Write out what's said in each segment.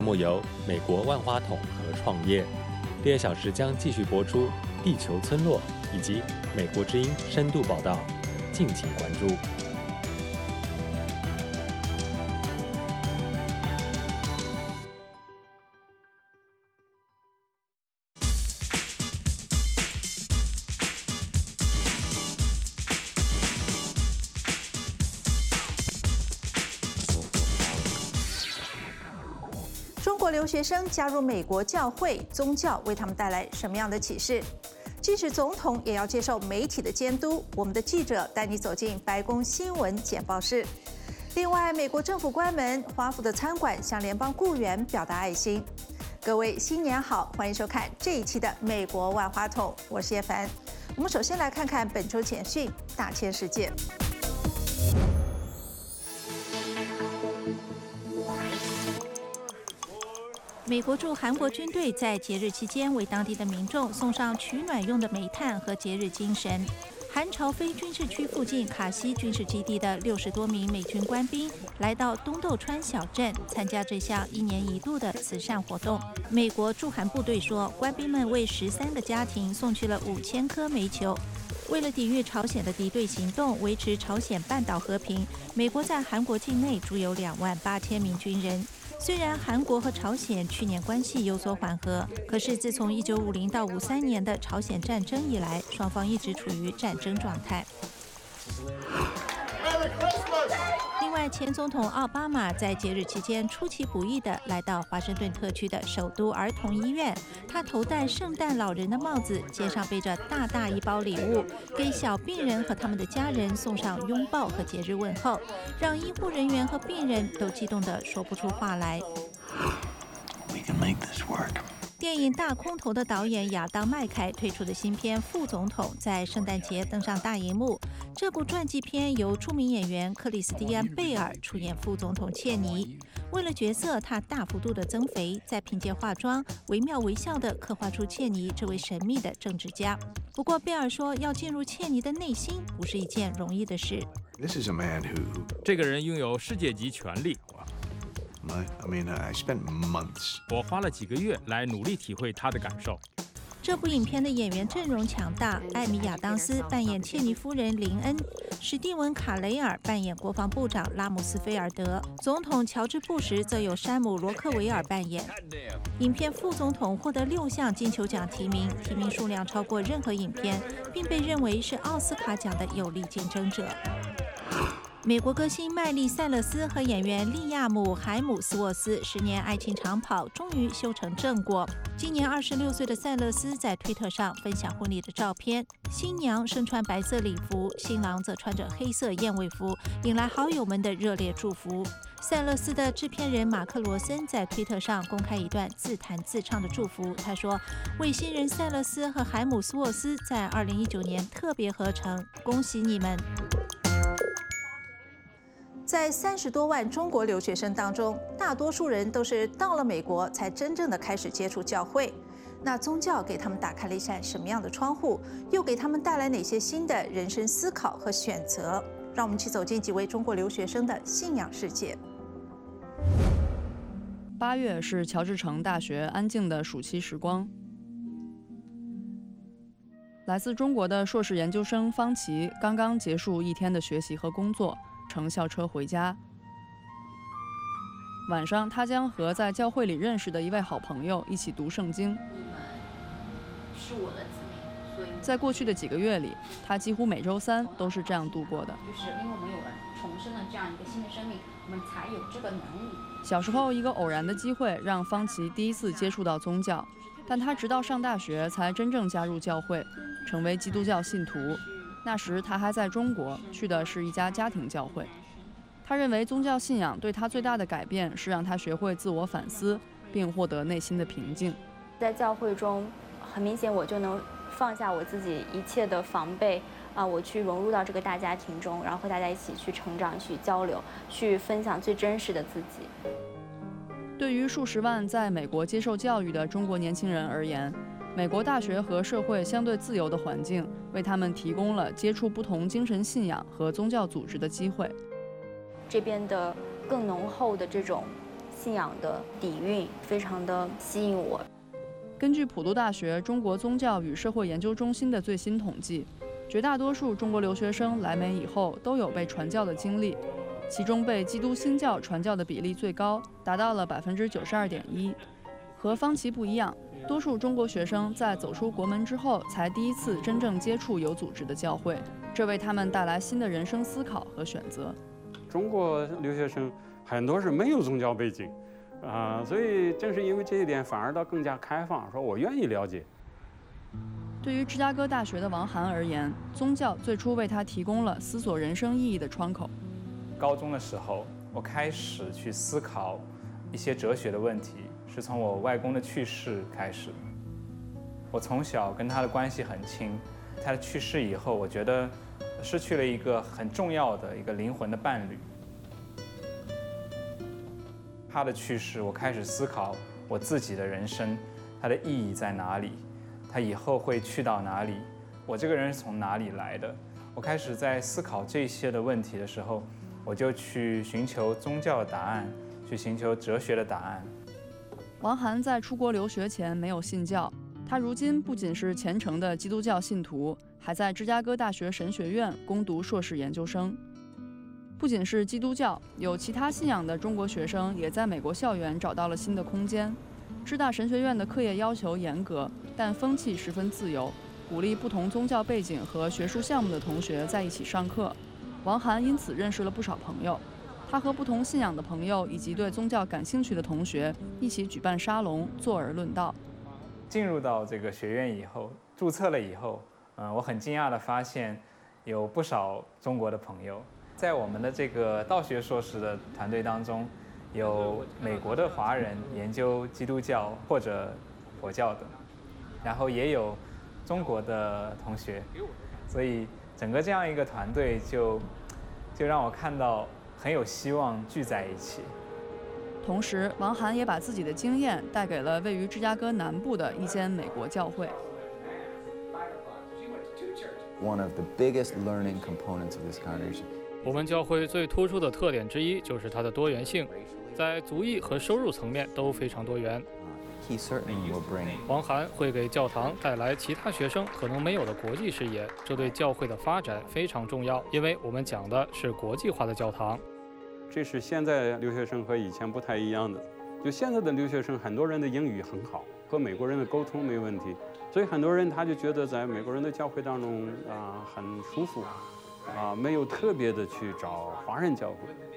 节目由美国万花筒和创业。第2小时将继续播出地球村落以及美国之音深度报道，敬请关注。 中国留学生加入美国教会，宗教为他们带来什么样的启示？即使总统也要接受媒体的监督。我们的记者带你走进白宫新闻简报室。另外，美国政府关门，华府的餐馆向联邦雇员表达爱心。各位新年好，欢迎收看这一期的《美国万花筒》，我是叶凡。我们首先来看看本周简讯大千世界。美国驻韩国军队在节日期间为当地的民众送上取暖用的煤炭和节日精神。韩朝非军事区附近卡西军事基地的60多名美军官兵来到东豆川小镇，参加这项1年1度的慈善活动。美国驻韩部队说，官兵们为13个家庭送去了5000颗煤球。为了抵御朝鲜的敌对行动，维持朝鲜半岛和平，美国在韩国境内驻有28000名军人。虽然韩国和朝鲜去年关系有所缓和，可是自从1950到53年的朝鲜战争以来，双方一直处于战争状态。另外，前总统奥巴马在节日期间出其不意地来到华盛顿特区的首都儿童医院，他头戴圣诞老人的帽子，肩上背着大大一包礼物，给小病人和他们的家人送上拥抱和节日问候，让医护人员和病人都激动得说不出话来。电影《大空头》的导演亚当·麦凯推出的新片《副总统》在圣诞节登上大荧幕。这部传记片由著名演员克里斯蒂安·贝尔出演副总统切尼。为了角色，他大幅度的增肥，再凭借化妆惟妙惟肖地刻画出切尼这位神秘的政治家。不过，贝尔说，要进入切尼的内心不是一件容易的事。 这个人拥有世界级权力。 I spent months. 我花了几个月来努力体会他的感受。 这部影片的演员阵容强大，艾米亚当斯扮演切尼夫人林恩，史蒂文卡雷尔扮演国防部长拉姆斯菲尔德，总统乔治布什则由山姆罗克维尔扮演。影片副总统获得6项金球奖提名，提名数量超过任何影片，并被认为是奥斯卡奖的有力竞争者。美国歌星麦莉·塞勒斯和演员利亚姆·海姆斯沃斯10年爱情长跑终于修成正果。今年26岁的塞勒斯在推特上分享婚礼的照片，新娘身穿白色礼服，新郎则穿着黑色燕尾服，引来好友们的热烈祝福。塞勒斯的制片人马克·罗森在推特上公开一段自弹自唱的祝福，他说：“为新人塞勒斯和海姆斯沃斯在2019年特别合成，恭喜你们！”在30多万中国留学生当中，大多数人都是到了美国才真正的开始接触教会。那宗教给他们打开了一扇什么样的窗户，又给他们带来哪些新的人生思考和选择？让我们一起走进几位中国留学生的信仰世界。 8月是乔治城大学安静的暑期时光。来自中国的硕士研究生方琦刚刚结束1天的学习和工作，乘校车回家。晚上，他将和在教会里认识的一位好朋友一起读圣经。 是我的子民，所以在过去的几个月里，他几乎每周3都是这样度过的。 就是因为我们有了重生的这样一个新的生命，我们才有这个能力。 小时候，一个偶然的机会让方琦第一次接触到宗教，但他直到上大学才真正加入教会，成为基督教信徒。那时他还在中国，去的是一家家庭教会。他认为宗教信仰对他最大的改变是让他学会自我反思，并获得内心的平静。 在教会中，很明显我就能放下我自己一切的防备我去融入到这个大家庭中，然后和大家一起去成长、去交流、去分享最真实的自己。 对于数十万在美国接受教育的中国年轻人而言，美国大学和社会相对自由的环境为他们提供了接触不同精神信仰和宗教组织的机会。 这边的更浓厚的这种信仰的底蕴非常的吸引我。 根据普渡大学中国宗教与社会研究中心的最新统计，绝大多数中国留学生来美以后都有被传教的经历，其中被基督新教传教的比例最高，达到了92.1%。和方琦不一样，多数中国学生在走出国门之后，才第一次真正接触有组织的教会，这为他们带来新的人生思考和选择。 中国留学生很多是没有宗教背景，所以正是因为这一点，反而倒更加开放，说我愿意了解。 对于芝加哥大学的王涵而言，宗教最初为他提供了思索人生意义的窗口。 高中的时候，我开始去思考一些哲学的问题，是从我外公的去世开始。我从小跟他的关系很亲，他的去世以后，我觉得失去了一个很重要的一个灵魂的伴侣。他的去世，我开始思考我自己的人生，它的意义在哪里？他以后会去到哪里？我这个人是从哪里来的？我开始在思考这些的问题的时候，我就去寻求宗教的答案，去寻求哲学的答案。 王涵在出国留学前没有信教，他如今不仅是虔诚的基督教信徒，还在芝加哥大学神学院攻读硕士研究生。不仅是基督教，有其他信仰的中国学生也在美国校园找到了新的空间。芝大神学院的课业要求严格，但风气十分自由，鼓励不同宗教背景和学术项目的同学在一起上课。王涵因此认识了不少朋友，他和不同信仰的朋友以及对宗教感兴趣的同学一起举办沙龙，坐而论道。 进入到这个学院以后，注册了以后，我很惊讶地发现有不少中国的朋友。在我们的这个道学硕士的团队当中，有美国的华人研究基督教或者佛教的，然后也有中国的同学，所以整个这样一个团队就让我看到很有希望聚在一起。 同时，王涵也把自己的经验带给了位于芝加哥南部的一间美国教会。 One of the biggest learning components of this congregation. 我们教会最突出的特点之一就是它的多元性，在族裔和收入层面都非常多元。 He certainly will bring. 王涵会给教堂带来其他学生可能没有的国际视野，这对教会的发展非常重要，因为我们讲的是国际化的教堂。 这是现在留学生和以前不太一样的，就现在的留学生很多人的英语很好，和美国人的沟通没问题，所以很多人他就觉得在美国人的教会当中很舒服。没有特别的去找华人教会。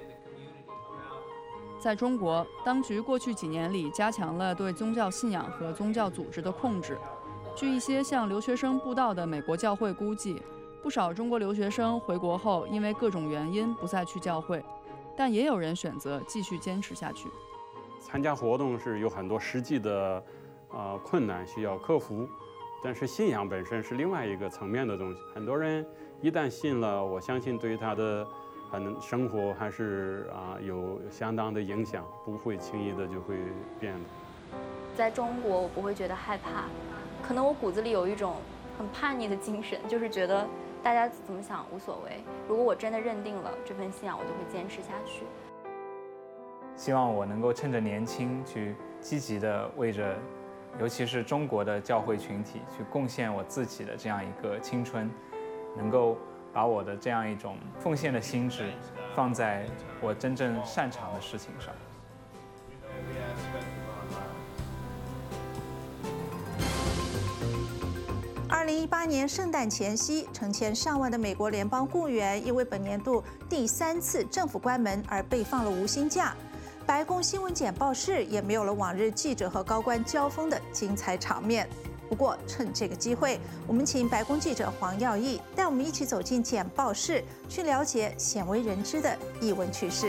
在中国，当局过去几年里加强了对宗教信仰和宗教组织的控制。据一些向留学生布道的美国教会估计，不少中国留学生回国后因为各种原因不再去教会，但也有人选择继续坚持下去。 参加活动是有很多实际的困难需要克服，但是信仰本身是另外一个层面的东西。很多人一旦信了，我相信对他的生活还是有相当的影响，不会轻易的就会变的。 在中国，我不会觉得害怕，可能我骨子里有一种很叛逆的精神，就是觉得大家怎么想无所谓。如果我真的认定了这份信仰，我就会坚持下去。 希望我能够趁着年轻去积极的为着，尤其是中国的教会群体去贡献我自己的这样一个青春。能够把我的这样一种奉献的心智放在我真正擅长的事情上。 2018年圣诞前夕，成千上万的美国联邦雇员因为本年度第3次政府关门而被放了无薪假。白宫新闻简报室也没有了往日记者和高官交锋的精彩场面。不过，趁这个机会，我们请白宫记者黄耀义带我们一起走进简报室，去了解鲜为人知的艺文趣事。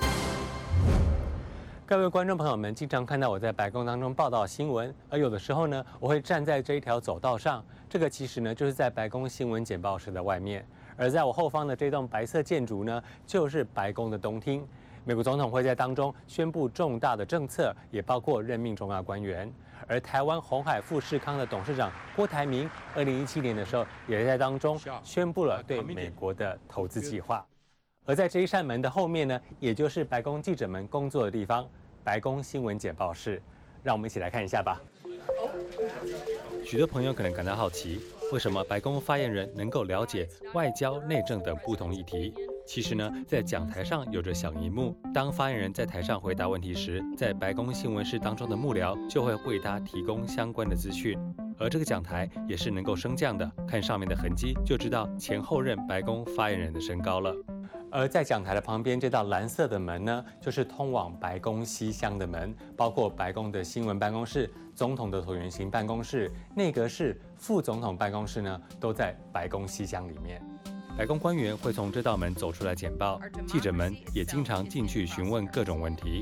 各位观众朋友们，经常看到我在白宫当中报道新闻，而有的时候呢，我会站在这一条走道上。这个其实呢，就是在白宫新闻简报室的外面。而在我后方的这栋白色建筑呢，就是白宫的东厅。美国总统会在当中宣布重大的政策，也包括任命重要官员。而台湾鸿海富士康的董事长郭台铭，2017年的时候也在当中宣布了对美国的投资计划。而在这一扇门的后面呢，也就是白宫记者们工作的地方。 白宫新闻简报室，让我们一起来看一下吧。许多朋友可能感到好奇，为什么白宫发言人能够了解外交、内政等不同议题？其实呢，在讲台上有着小荧幕，当发言人在台上回答问题时，在白宫新闻室当中的幕僚就会为他提供相关的资讯。而这个讲台也是能够升降的，看上面的痕迹就知道前后任白宫发言人的身高了。而在讲台的旁边这道蓝色的门呢，就是通往白宫西厢的门，包括白宫的新闻办公室、总统的椭圆形办公室、内阁室、副总统办公室呢，都在白宫西厢里面。白宫官员会从这道门走出来简报，记者们也经常进去询问各种问题。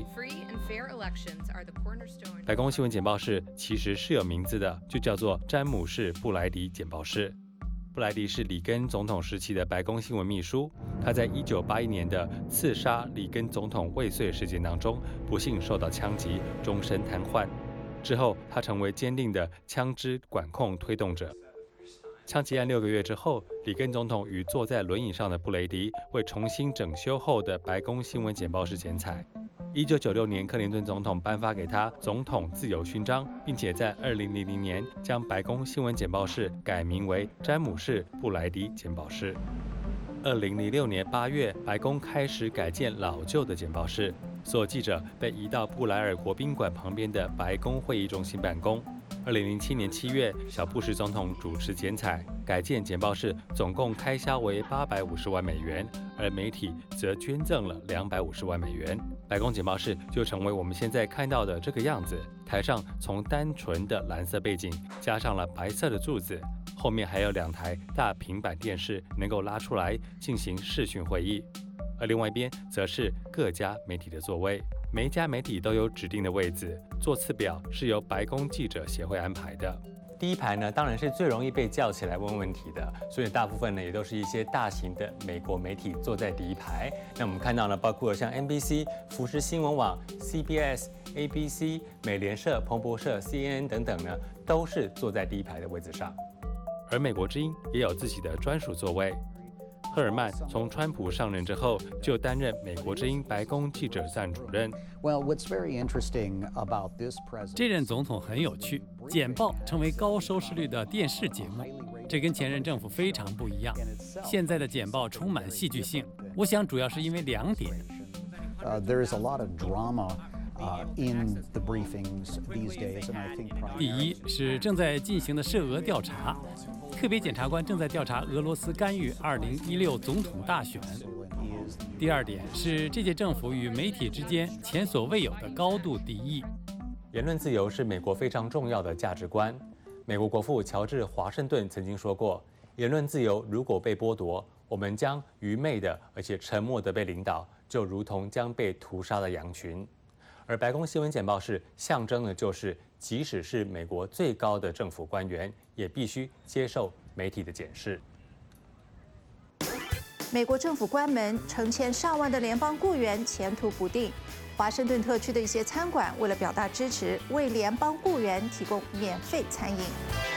白宫新闻简报室其实是有名字的，就叫做詹姆士·布莱迪简报室。布莱迪是里根总统时期的白宫新闻秘书，他在1981年的刺杀里根总统未遂事件当中，不幸受到枪击，终身瘫痪。之后，他成为坚定的枪支管控推动者。枪击案6个月之后，里根总统与坐在轮椅上的布雷迪为重新整修后的白宫新闻简报室剪彩。1996年，克林顿总统颁发给他总统自由勋章，并且在2000年将白宫新闻简报室改名为詹姆士·布莱迪简报室。2006年8月，白宫开始改建老旧的简报室，所有记者被移到布莱尔国宾馆旁边的白宫会议中心办公。2007年7月，小布什总统主持剪彩，改建简报室总共开销为850万美元，而媒体则捐赠了250万美元。白宫简报室就成为我们现在看到的这个样子，台上从单纯的蓝色背景加上了白色的柱子，后面还有2台大平板电视能够拉出来进行视讯会议，而另外一边则是各家媒体的座位。每一家媒体都有指定的位置，座次表是由白宫记者协会安排的。第一排呢，当然是最容易被叫起来问问题的，所以大部分呢也都是一些大型的美国媒体坐在第一排。那我们看到呢，包括像 NBC、福斯新闻网、CBS、ABC、美联社、彭博社、CNN 等等呢，都是坐在第一排的位置上。而美国之音也有自己的专属座位。赫尔曼从川普上任之后，就担任美国之音白宫记者站主任。 这任总统很有趣，简报成为高收视率的电视节目，这跟前任政府非常不一样。现在的简报充满戏剧性，我想主要是因为2点。第一是正在进行的涉俄调查，特别检察官正在调查俄罗斯干预2016总统大选。第2点是这届政府与媒体之间前所未有的高度敌意。 言论自由是美国非常重要的价值观。美国国父乔治·华盛顿曾经说过，言论自由如果被剥夺，我们将愚昧的而且沉默的被领导，就如同将被屠杀的羊群。而白宫新闻简报室象征的就是，即使是美国最高的政府官员，也必须接受媒体的检视。 美国政府关门，成千上万的联邦雇员前途不定。华盛顿特区的一些餐馆为了表达支持，为联邦雇员提供免费餐饮。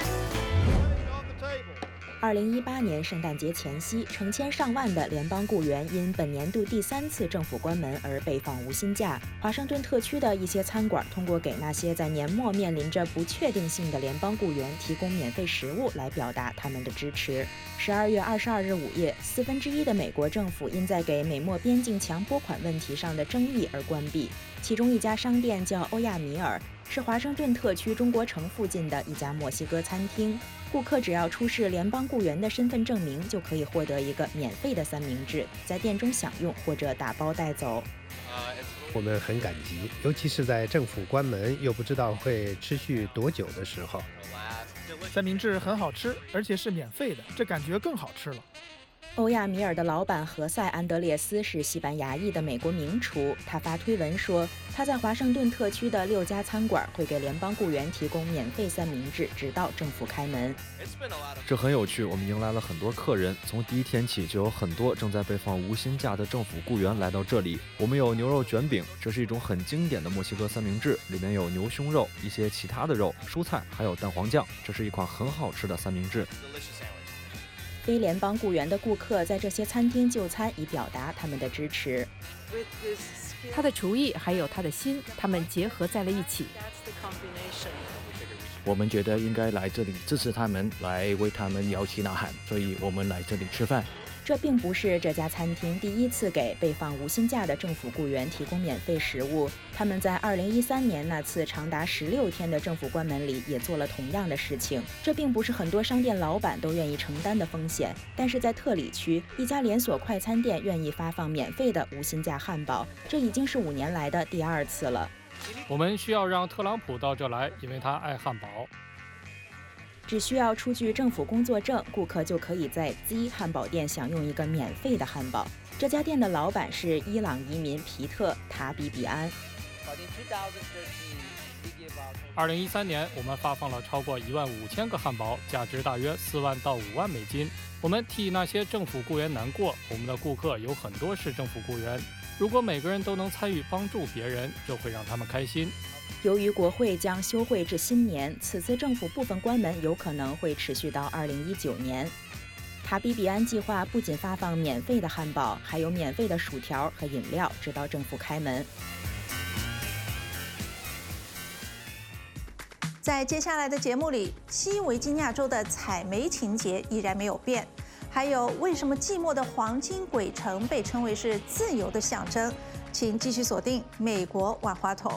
2018年圣诞节前夕，成千上万的联邦雇员因本年度第3次政府关门而被放无薪假。华盛顿特区的一些餐馆通过给那些在年末面临着不确定性的联邦雇员提供免费食物来表达他们的支持。12月22日午夜，1/4的美国政府因在给美墨边境墙拨款问题上的争议而关闭。其中一家商店叫欧亚米尔，是华盛顿特区中国城附近的一家墨西哥餐厅。顾客只要出示联邦雇员的身份证明，就可以获得一个免费的三明治，在店中享用或者打包带走。 我们很感激，尤其是在政府关门又不知道会持续多久的时候。 三明治很好吃，而且是免费的，这感觉更好吃了。 欧亚米尔的老板何塞·安德烈斯是西班牙裔的美国名厨，他发推文说，他在华盛顿特区的6家餐馆会给联邦雇员提供免费三明治，直到政府开门。 这很有趣，我们迎来了很多客人，从第一天起就有很多正在被放无薪假的政府雇员来到这里。我们有牛肉卷饼，这是一种很经典的墨西哥三明治，里面有牛胸肉、一些其他的肉、蔬菜，还有蛋黄酱，这是一款很好吃的三明治。 非联邦雇员的顾客在这些餐厅就餐，以表达他们的支持。 他的厨艺还有他的心，他们结合在了一起。 我们觉得应该来这里支持他们，来为他们摇旗呐喊，所以我们来这里吃饭。 这并不是这家餐厅第一次给被放无薪假的政府雇员提供免费食物。他们在2013年那次长达16天的政府关门里也做了同样的事情。这并不是很多商店老板都愿意承担的风险，但是在特里区，一家连锁快餐店愿意发放免费的无薪假汉堡，这已经是5年来的第2次了。 我们需要让特朗普到这来，因为他爱汉堡。 只需要出具政府工作证，顾客就可以在 Z 汉堡店享用一个免费的汉堡。这家店的老板是伊朗移民皮特·塔比比安。 2013年，我们发放了超过15000个汉堡，价值大约4万到5万美金。我们替那些政府雇员难过，我们的顾客有很多是政府雇员。如果每个人都能参与帮助别人，这会让他们开心。 由于国会将休会至新年，此次政府部分关门有可能会持续到2019年。塔比比安计划不仅发放免费的汉堡，还有免费的薯条和饮料，直到政府开门。 在接下来的节目里，西维吉尼亚州的采煤情节依然没有变，还有为什么寂寞的黄金鬼城被称为是自由的象征？请继续锁定美国万花筒。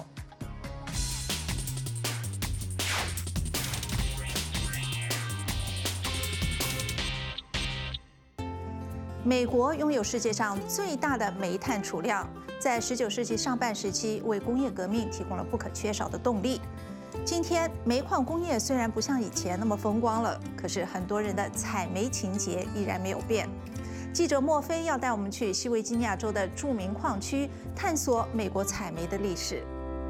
美国拥有世界上最大的煤炭储量，在19世纪上半时期为工业革命提供了不可缺少的动力。今天，煤矿工业虽然不像以前那么风光了，可是很多人的采煤情节依然没有变。记者莫菲要带我们去西维吉尼亚州的著名矿区，探索美国采煤的历史。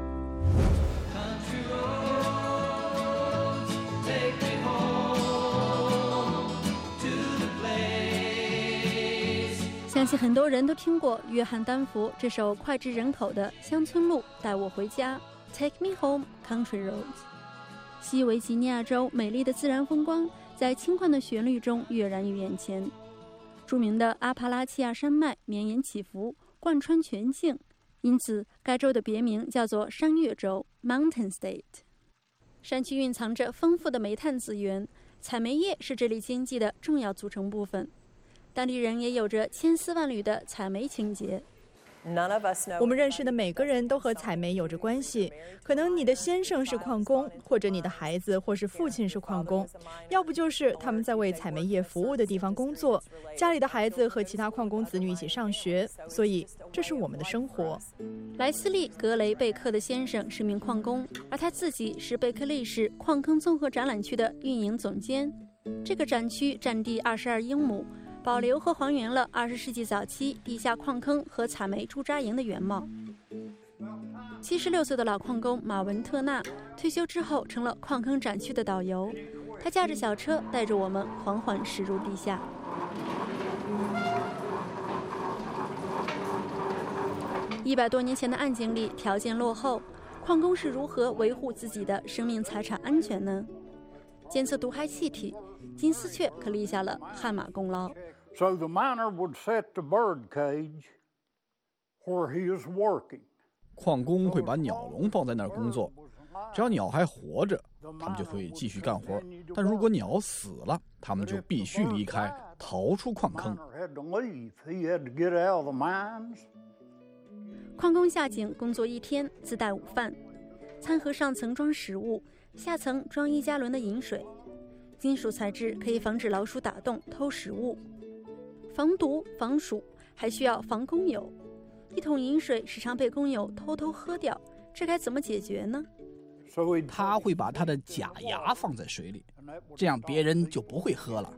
相信很多人都听过约翰丹佛这首脍炙人口的乡村路，带我回家 Take me home, country roads。 西维吉尼亚州美丽的自然风光在轻快的旋律中跃然于眼前。著名的阿帕拉契亚山脉绵延起伏，贯穿全境，因此该州的别名叫做山岳州 Mountain State。 山区蕴藏着丰富的煤炭资源，采煤业是这里经济的重要组成部分。当地人也有着千丝万缕的采煤情节。 我们认识的每个人都和采煤有着关系，可能你的先生是矿工，或者你的孩子或是父亲是矿工，要不就是他们在为采煤业服务的地方工作，家里的孩子和其他矿工子女一起上学，所以这是我们的生活。 莱斯利·格雷贝克的先生是名矿工，而他自己是贝克利市矿坑综合展览区的运营总监。这个展区占地22英亩，保留和还原了20世纪早期地下矿坑和采煤驻扎营的原貌。76岁的老矿工马文特纳退休之后成了矿坑展区的导游，他驾着小车带着我们缓缓驶入地下。100多年前的案件里条件落后，矿工是如何维护自己的生命财产安全呢？监测毒害气体，金丝雀可立下了汗马功劳。 So the miner would set the bird cage where he is working. 矿工会把鸟笼放在那儿工作，只要鸟还活着，他们就会继续干活；但如果鸟死了，他们就必须离开，逃出矿坑。 矿工下井工作1天，自带午饭，餐盒上层装食物，下层装1加仑的饮水。金属材质可以防止老鼠打洞偷食物，防毒防鼠，还需要防工友。1桶饮水时常被工友偷偷喝掉，这该怎么解决呢？ 他会把他的假牙放在水里，这样别人就不会喝了。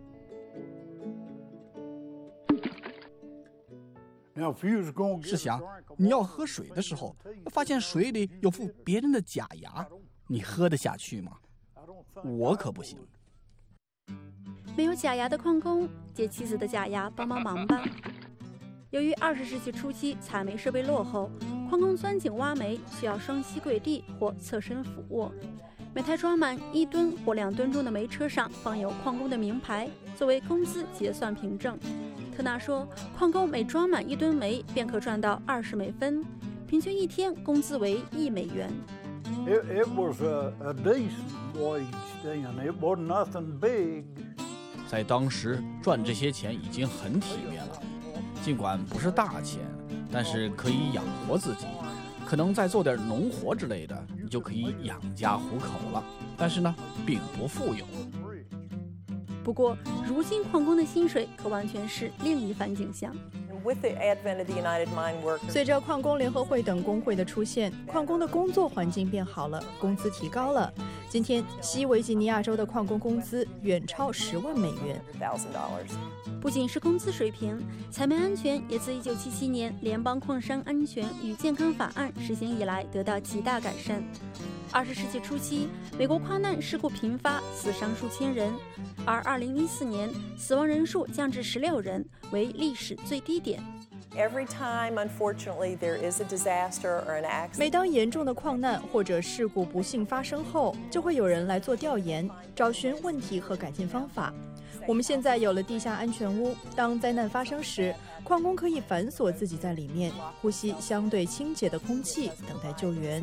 试想，你要喝水的时候，发现水里有副别人的假牙，你喝得下去吗？我可不行。 没有假牙的矿工，借妻子的假牙帮帮忙吧。由于20世纪初期采煤设备落后，矿工钻井挖煤需要双膝跪地或侧身俯卧。每台装满1吨或2吨重的煤车上放有矿工的名牌，作为工资结算凭证。 特纳说，矿工每装满1吨煤便可赚到20美分，平均一天工资为1美元。 It was a decent wage then. It wasn't nothing big. 在当时赚这些钱已经很体面了，尽管不是大钱，但是可以养活自己。可能再做点农活之类的，你就可以养家糊口了。但是呢，并不富有。 不过，如今矿工的薪水可完全是另一番景象。 随着矿工联合会等工会的出现，矿工的工作环境变好了，工资提高了。今天，西维吉尼亚州的矿工工资远超10万美元。 不仅是工资水平，采煤安全也自1977年联邦矿山安全与健康法案实行以来得到极大改善。20世纪初期，美国矿难事故频发，死伤数千人，而2014年死亡人数降至16人，为历史最低点。 每当严重的矿难或者事故不幸发生后，就会有人来做调研，找寻问题和改进方法。我们现在有了地下安全屋，当灾难发生时，矿工可以反锁自己在里面，呼吸相对清洁的空气，等待救援。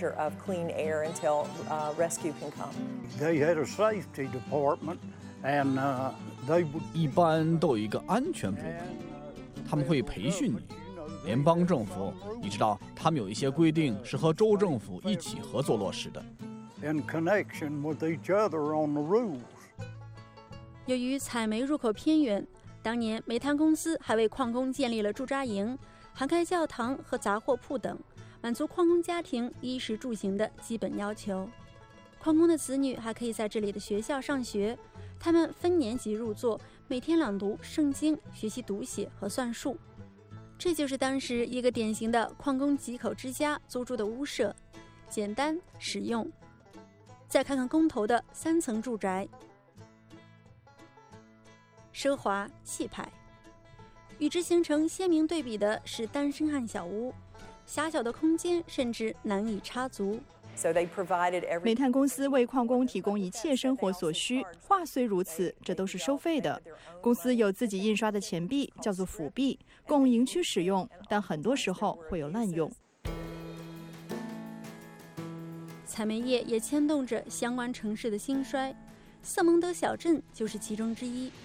They had a safety department, and they would. 一般都有一个安全部门，他们会培训你。联邦政府，你知道，他们有一些规定是和州政府一起合作落实的。 In connection with each other on the rules. 由于采煤入口偏远，当年煤炭公司还为矿工建立了驻扎营，涵盖教堂和杂货铺等，满足矿工家庭衣食住行的基本要求。矿工的子女还可以在这里的学校上学，他们分年级入座，每天朗读圣经，学习读写和算术。这就是当时一个典型的矿工几口之家租住的屋舍，简单实用。再看看工头的3层住宅，奢华气派。与之形成鲜明对比的是单身汉小屋，狭小的空间甚至难以插足。 煤炭公司为矿工提供一切生活所需，话虽如此，这都是收费的。公司有自己印刷的钱币，叫做辅币，供营区使用，但很多时候会有滥用。 采煤业也牵动着相关城市的兴衰，瑟蒙德小镇就是其中之一。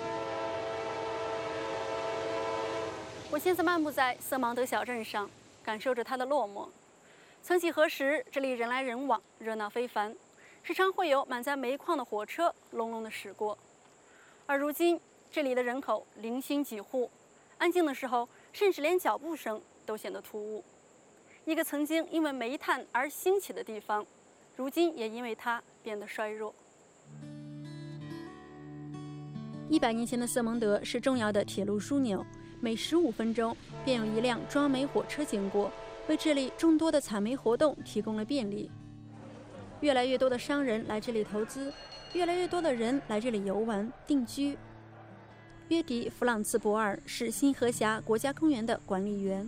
我现在漫步在瑟蒙德小镇上，感受着它的落寞。曾几何时，这里人来人往，热闹非凡，时常会有满载煤矿的火车隆隆地驶过。而如今，这里的人口零星几户，安静的时候，甚至连脚步声都显得突兀。一个曾经因为煤炭而兴起的地方，如今也因为它变得衰弱。100年前的瑟蒙德是重要的铁路枢纽，每15分钟便有一辆装煤火车经过，为这里众多的采煤活动提供了便利。越来越多的商人来这里投资，越来越多的人来这里游玩定居。约迪·弗朗茨博尔是新河峡国家公园的管理员。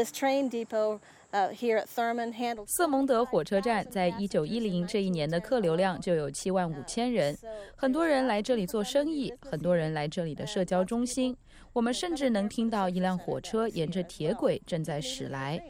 瑟蒙德火车站在1910这一年的客流量就有75000人，很多人来这里做生意，很多人来这里的社交中心。我们甚至能听到一辆火车沿着铁轨正在驶来。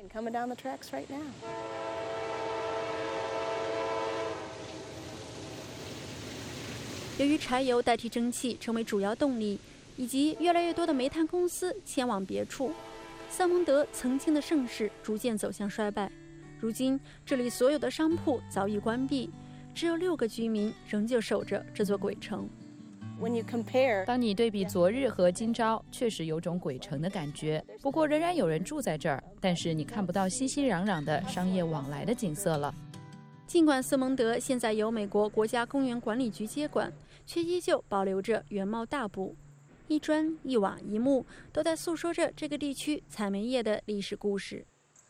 由于柴油代替蒸汽成为主要动力，以及越来越多的煤炭公司迁往别处，瑟蒙德曾经的盛世逐渐走向衰败。如今，这里所有的商铺早已关闭，只有6个居民仍旧守着这座鬼城。 当你对比昨日和今朝，确实有种鬼城的感觉。不过，仍然有人住在这儿，但是你看不到熙熙攘攘的商业往来的景色了。 尽管瑟蒙德现在由美国国家公园管理局接管，却依旧保留着原貌大补。一砖一瓦一木都在诉说着这个地区采煤业的历史故事。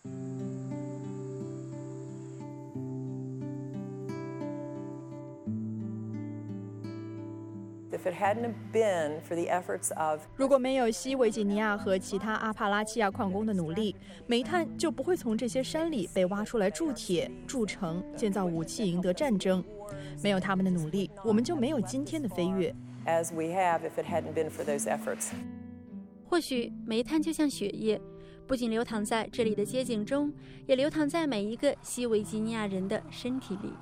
如果没有西维吉尼亚和其他阿帕拉契亚矿工的努力，煤炭就不会从这些山里被挖出来铸铁、铸城、建造武器、赢得战争。没有他们的努力，我们就没有今天的飞跃。 或许煤炭就像血液，不仅流淌在这里的街景中，也流淌在每一个西维吉尼亚人的身体里。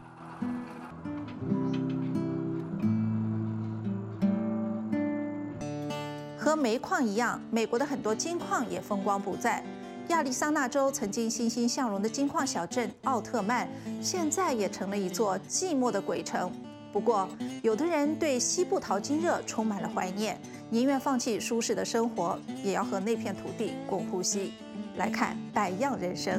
和煤矿一样，美国的很多金矿也风光不再。亚利桑那州曾经欣欣向荣的金矿小镇奥特曼，现在也成了一座寂寞的鬼城。不过，有的人对西部淘金热充满了怀念，宁愿放弃舒适的生活，也要和那片土地共呼吸。来看百样人生。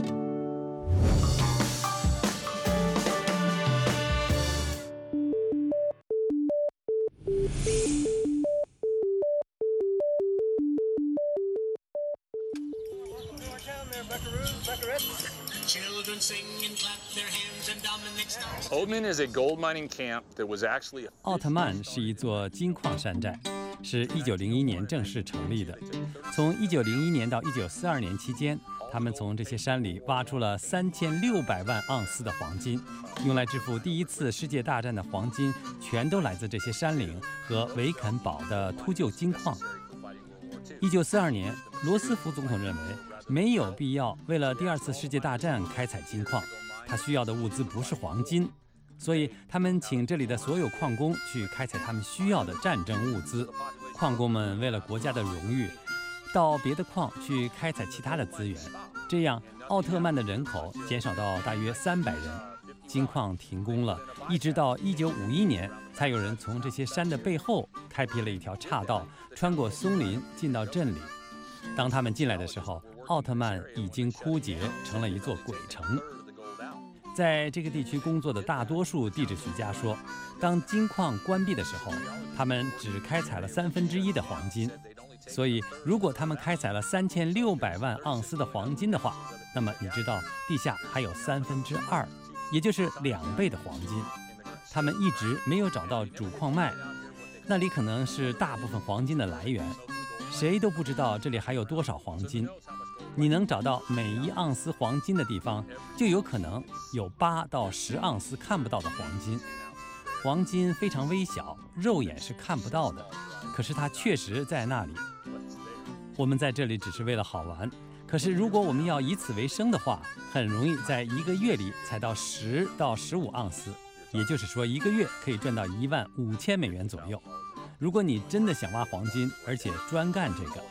奥特曼是一座金矿山寨，是1901年正式成立的。从1901年到1942年期间，他们从这些山里挖出了3600万盎司的黄金，用来支付第一次世界大战的黄金，全都来自这些山岭和维肯堡的秃鹫金矿。1942年，罗斯福总统认为没有必要为了第二次世界大战开采金矿，他需要的物资不是黄金，所以他们请这里的所有矿工去开采他们需要的战争物资。矿工们为了国家的荣誉，到别的矿去开采其他的资源，这样奥特曼的人口减少到大约300人。金矿停工了，一直到1951年，才有人从这些山的背后开辟了一条岔道，穿过松林进到镇里。当他们进来的时候，奥特曼已经枯竭，成了一座鬼城。在这个地区工作的大多数地质学家说，当金矿关闭的时候，他们只开采了1/3的黄金。所以，如果他们开采了3600万盎司的黄金的话，那么你知道地下还有2/3，也就是2倍的黄金。他们一直没有找到主矿脉，那里可能是大部分黄金的来源。谁都不知道这里还有多少黄金。你能找到每1盎司黄金的地方，就有可能有8到10盎司看不到的黄金。黄金非常微小，肉眼是看不到的，可是它确实在那里。我们在这里只是为了好玩，可是如果我们要以此为生的话，很容易在1个月里采到10到15盎司，也就是说1个月可以赚到15000美元左右。如果你真的想挖黄金，而且专干这个。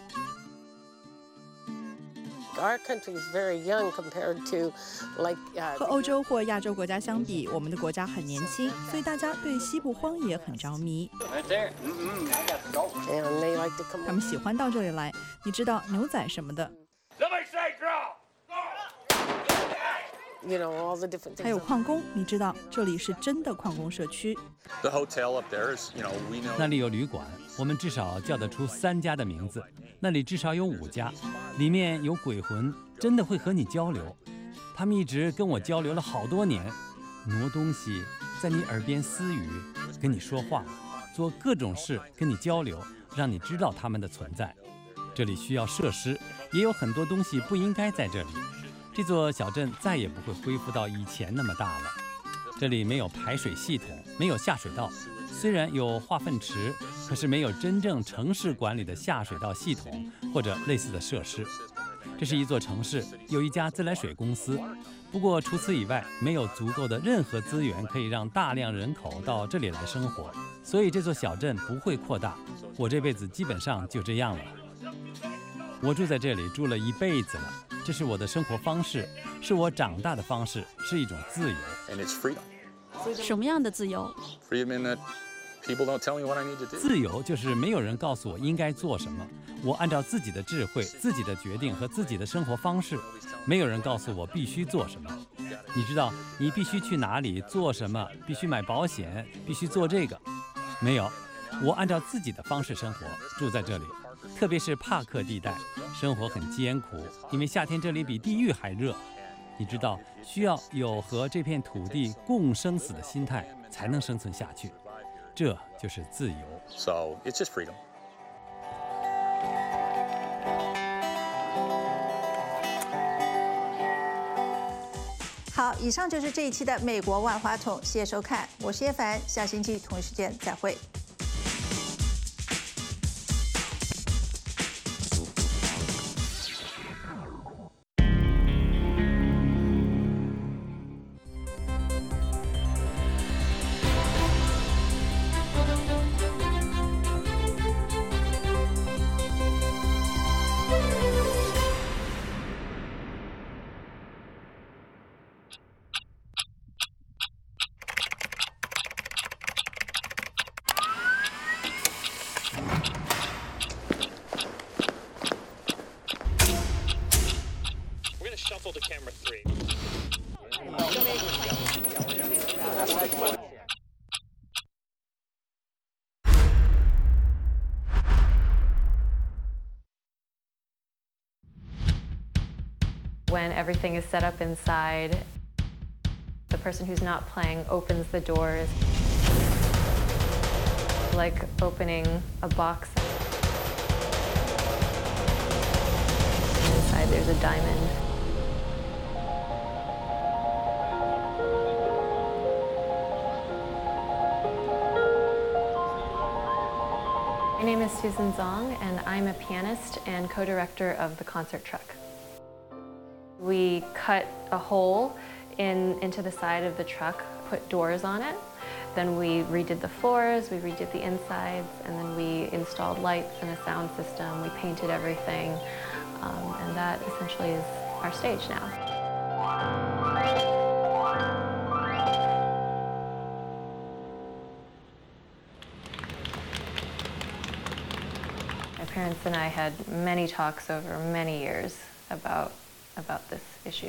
和欧洲或亚洲国家相比，我们的国家很年轻，所以大家对西部荒野很着迷。他们喜欢到这里来，你知道牛仔什么的。还有矿工，你知道这里是真的矿工社区。 那里有旅馆，我们至少叫得出3家的名字，那里至少有5家，里面有鬼魂，真的会和你交流。他们一直跟我交流了好多年，挪东西，在你耳边私语，跟你说话，做各种事跟你交流，让你知道他们的存在。这里需要设施，也有很多东西不应该在这里。这座小镇再也不会恢复到以前那么大了。这里没有排水系统，没有下水道，虽然有化粪池，可是没有真正城市管理的下水道系统或者类似的设施。这是一座城市，有一家自来水公司，不过除此以外，没有足够的任何资源可以让大量人口到这里来生活，所以这座小镇不会扩大。我这辈子基本上就这样了。我住在这里住了一辈子了。这是我的生活方式，是我长大的方式，是一种自由。 什么样的自由？ 自由就是没有人告诉我应该做什么，我按照自己的智慧、自己的决定和自己的生活方式，没有人告诉我必须做什么。你知道，你必须去哪里做什么，必须买保险，必须做这个，没有，我按照自己的方式生活，住在这里。特别是帕克地带，生活很艰苦，因为夏天这里比地狱还热。你知道，需要有和这片土地共生死的心态，才能生存下去。这就是自由。 So it's just freedom. 好，以上就是这一期的美国万花筒，谢谢收看，我是叶凡，下星期同一时间再会。 when everything is set up inside. The person who's not playing opens the doors, like opening a box. Inside there's a diamond. My name is Susan Zong, and I'm a pianist and co-director of the concert truck. We cut a hole into the side of the truck, put doors on it. Then we redid the floors, we redid the insides, and then we installed lights and a sound system. We painted everything, and that essentially is our stage now. My parents and I had many talks over many years about this issue.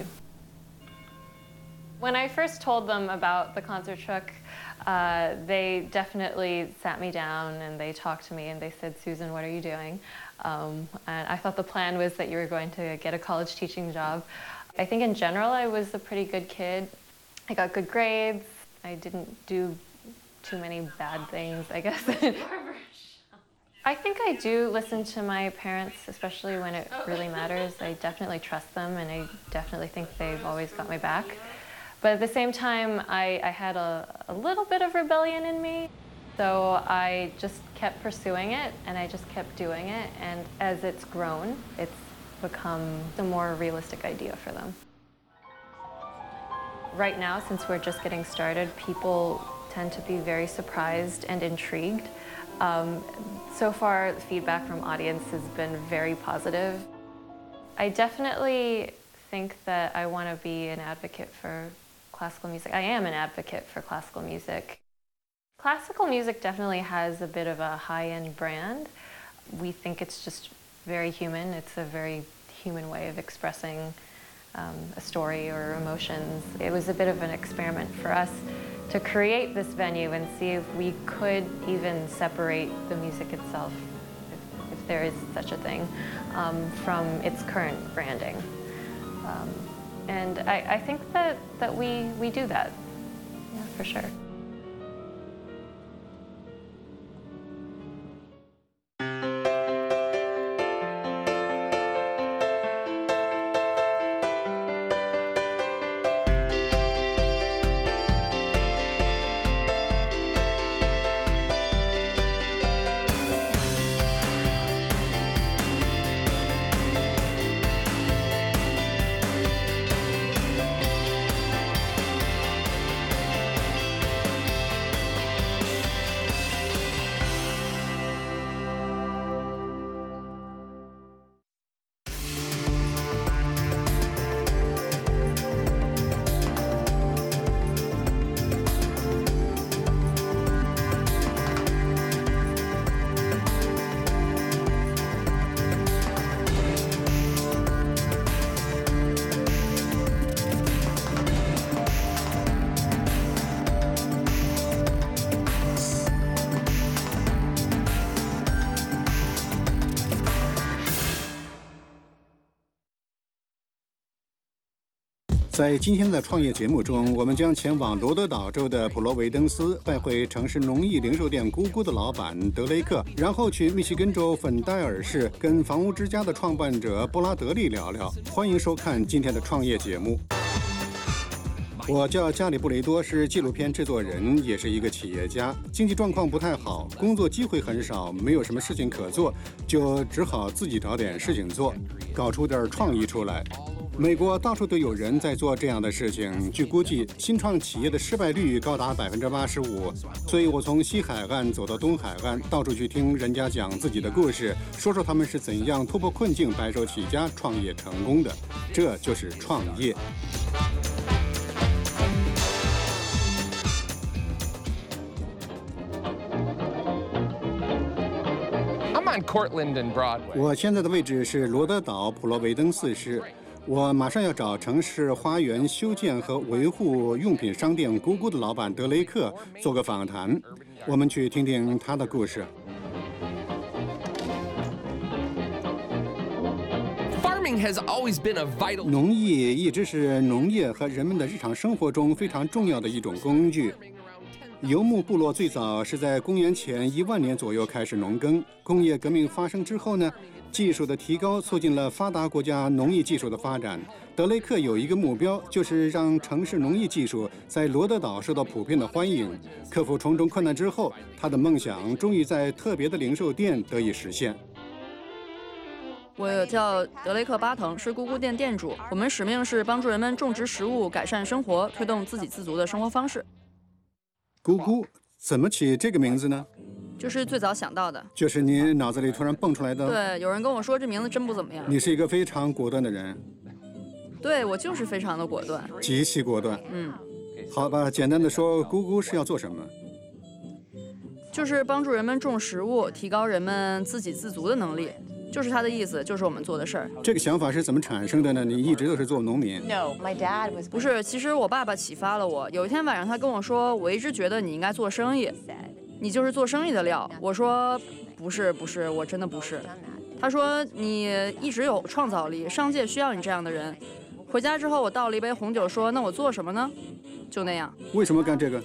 When I first told them about the concert truck, they definitely sat me down and they talked to me and they said, Susan, what are you doing? And I thought the plan was that you were going to get a college teaching job. I think in general I was a pretty good kid. I got good grades. I didn't do too many bad things, I guess. I think I do listen to my parents, especially when it really matters. I definitely trust them and I definitely think they've always got my back. But at the same time, I had a little bit of rebellion in me. So I just kept pursuing it and I just kept doing it. And as it's grown, it's become a more realistic idea for them. Right now, since we're just getting started, people tend to be very surprised and intrigued. So far, the feedback from audience has been very positive. I definitely think that I want to be an advocate for classical music. I am an advocate for classical music. Classical music definitely has a bit of a high-end brand. We think it's just very human. It's a very human way of expressing a story or emotions. It was a bit of an experiment for us to create this venue and see if we could even separate the music itself, if there is such a thing, from its current branding. And I think that we do that, yeah, for sure. 在今天的创业节目中，我们将前往罗德岛州的普罗维登斯，拜会城市农艺零售店咕咕的老板德雷克，然后去密西根州粉戴尔市跟房屋之家的创办者布拉德利聊聊。欢迎收看今天的创业节目。我叫加里布雷多，是纪录片制作人，也是一个企业家。经济状况不太好，工作机会很少，没有什么事情可做，就只好自己找点事情做，搞出点创意出来。美国到处都有人在做这样的事情，据估计，新创企业的失败率高达85%。所以我从西海岸走到东海岸，到处去听人家讲自己的故事，说说他们是怎样突破困境、白手起家、创业成功的。这就是创业。我现在的位置是罗德岛普罗维登斯市。我马上要找城市花园修建和维护用品商店咕咕的老板德雷克做个访谈，我们去听听他的故事。 农业一直是农业和人们的日常生活中非常重要的一种工具。游牧部落最早是在公元前10000年左右开始农耕。工业革命发生之后呢，技术的提高促进了发达国家农业技术的发展。德雷克有一个目标，就是让城市农业技术在罗德岛受到普遍的欢迎。克服重重困难之后，他的梦想终于在特别的零售店得以实现。 我叫德雷克·巴腾，是咕咕店店主。我们使命是帮助人们种植食物，改善生活，推动自给自足的生活方式。 咕咕怎么起这个名字呢？ 就是最早想到的， 就是你脑子里突然蹦出来的。 对，有人跟我说这名字真不怎么样。 你是一个非常果断的人。 对，我就是非常的果断， 极其果断。好吧，简单的说，咕咕是要做什么？ 就是帮助人们种食物，提高人们自给自足的能力。就是他的意思，就是我们做的事儿。 这个想法是怎么产生的呢？你一直都是做农民。 不是，其实我爸爸启发了我。有一天晚上，他跟我说，我一直觉得你应该做生意，你就是做生意的料。我说不是，我真的不是。他说你一直有创造力，上界需要你这样的人。回家之后，我倒了一杯红酒，说那我做什么呢？就那样。 为什么干这个？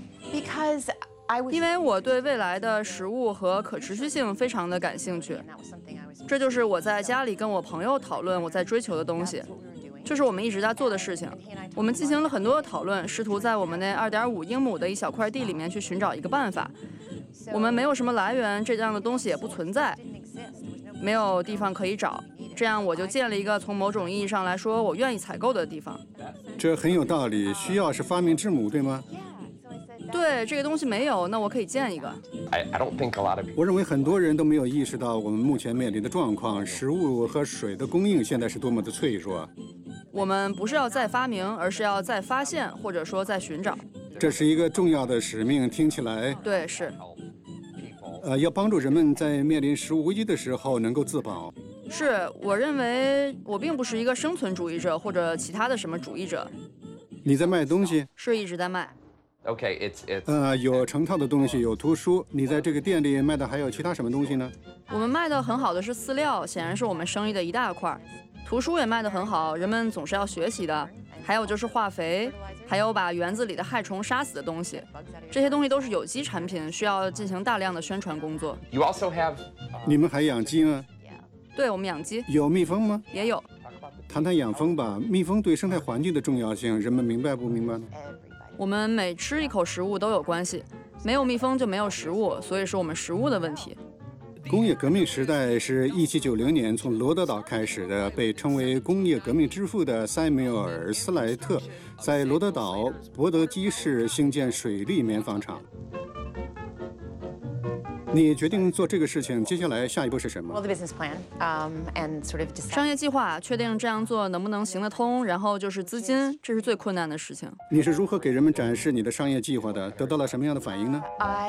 因为我对未来的食物和可持续性非常的感兴趣，这就是我在家里跟我朋友讨论我在追求的东西，这是我们一直在做的事情。我们进行了很多的讨论，试图在我们那2.5英亩的一小块地里面去寻找一个办法。我们没有什么来源，这样的东西也不存在，没有地方可以找，这样我就建了一个从某种意义上来说我愿意采购的地方。 这很有道理，需要是发明之母，对吗？ 对，这个东西没有，那我可以建一个。 我认为很多人都没有意识到我们目前面临的状况，食物和水的供应现在是多么的脆弱。 我们不是要再发明，而是要再发现，或者说再寻找。 这是一个重要的使命，听起来。 对，是。 要帮助人们在面临食物危机的时候能够自保。 是，我认为我并不是一个生存主义者或者其他的什么主义者。 你在卖东西？ 是，一直在卖。 有成套的东西，有图书。你在这个店里卖的还有其他什么东西呢？ 我们卖的很好的是饲料，显然是我们生意的一大块。图书也卖得很好，人们总是要学习的。还有就是化肥，还有把园子里的害虫杀死的东西，这些东西都是有机产品，需要进行大量的宣传工作。 你们还养鸡吗？ 对，我们养鸡。 有蜜蜂吗？ 也有。 谈谈养蜂吧，蜜蜂对生态环境的重要性，人们明白不明白呢？ 我们每吃一口食物都有关系，没有蜜蜂就没有食物，所以是我们食物的问题。 工业革命时代是1790年从罗德岛开始的，被称为工业革命之父的塞缪尔·斯莱特在罗德岛伯德基市兴建水利棉纺厂。你决定做这个事情，接下来下一步是什么？ 商业计划，确定这样做能不能行得通，然后就是资金，这是最困难的事情。 你是如何给人们展示你的商业计划的？得到了什么样的反应呢？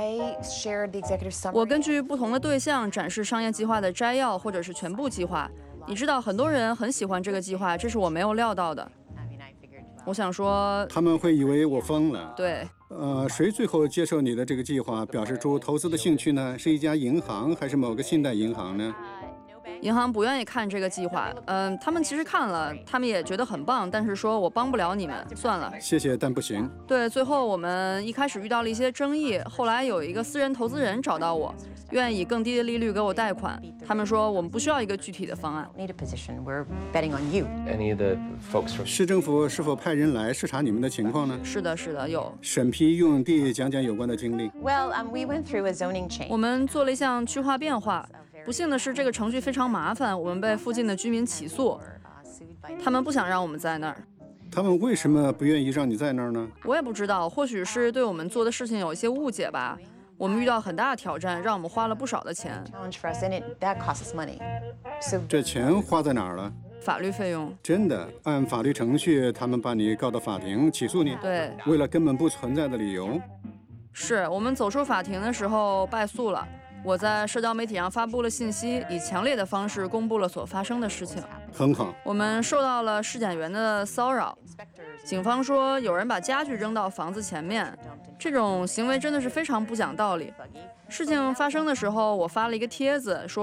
我根据不同的对象展示商业计划的摘要或者是全部计划。你知道，很多人很喜欢这个计划，这是我没有料到的。我想说， 他们会以为我疯了。 对。 谁最后接受你的这个计划，表示出投资的兴趣呢？是一家银行还是某个信贷银行呢？ 银行不愿意看这个计划。他们其实看了，他们也觉得很棒，但是说我帮不了你们，算了。 谢谢，但不行。 对，最后我们一开始遇到了一些争议，后来有一个私人投资人找到我，愿意以更低的利率给我贷款。他们说我们不需要一个具体的方案。 市政府是否派人来视察你们的情况呢？ 是的，有。 审批用地，讲讲有关的经历。 我们做了一项区划变化。不幸的是，这个程序非常麻烦，我们被附近的居民起诉，他们不想让我们在那儿。 他们为什么不愿意让你在那儿呢？ 我也不知道，或许是对我们做的事情有一些误解吧。我们遇到很大的挑战，让我们花了不少的钱。 这钱花在哪儿了？ 法律费用。 真的，按法律程序，他们把你告到法庭起诉你。 对。 为了根本不存在的理由。 是我们走出法庭的时候败诉了。我在社交媒体上发布了信息，以强烈的方式公布了所发生的事情。 很好。 我们受到了尸检员的骚扰，警方说有人把家具扔到房子前面，这种行为真的是非常不讲道理。事情发生的时候，我发了一个帖子，说